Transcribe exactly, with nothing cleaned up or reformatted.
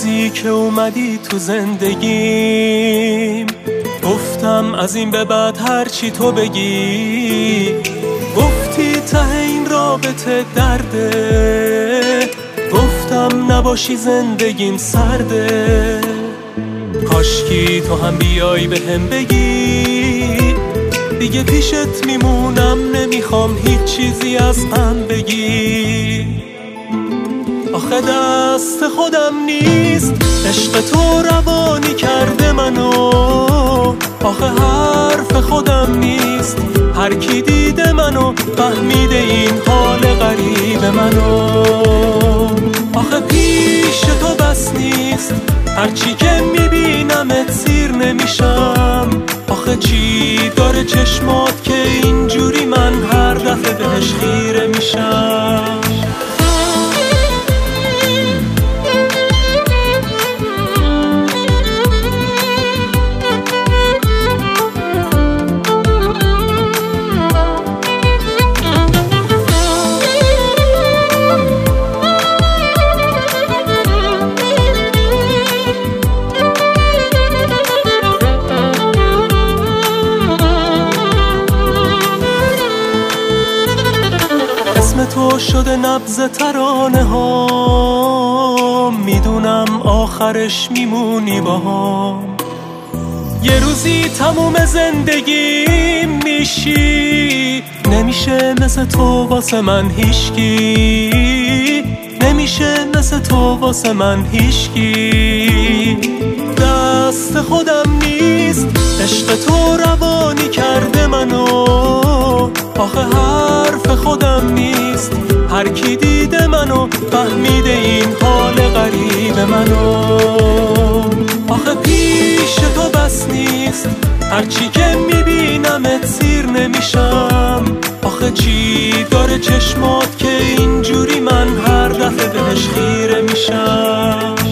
روزی که اومدی تو زندگیم گفتم از این به بعد هرچی تو بگی. گفتی ته این رابطه درده، گفتم نباشی زندگیم سرده. کاشکی تو هم بیای به هم بگی دیگه پیشت میمونم، نمیخوام هیچ چیزی از من بگی. آخه دست خودم نیست، عشق تو روانی کرده منو. آخه حرف خودم نیست، هر کی دیده منو فهمیده این حال غریب منو. آخه پیش تو بس نیست، هرچی که میبینمت سیر نمیشم. آخه چی داره چشمات که اینجوری من هر دفعه بهش خیره میشم. تو شده نبض ترانه ها، میدونم آخرش میمونی با هم. یه روزی تموم زندگی میشی، نمیشه مثل تو واسه من هیچکی، نمیشه مثل تو واسه من هیچکی. دست خودم نیست، عشق تو روانی کرده منو. آخه حرف خودم نیست، هر کی دیده منو فهمیده این حال غریب منو. آخه پیش تو بس نیست، هرچی که میبینمت سیر نمیشم. آخه چی داره چشمات که اینجوری من هر دفعه بهش خیره میشم.